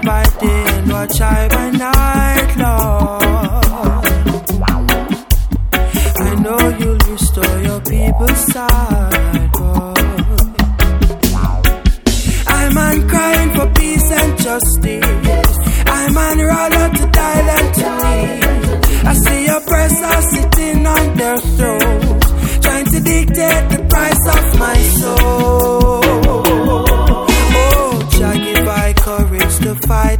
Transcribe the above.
by day and watch I by night, Lord. I know you'll restore your people's sight.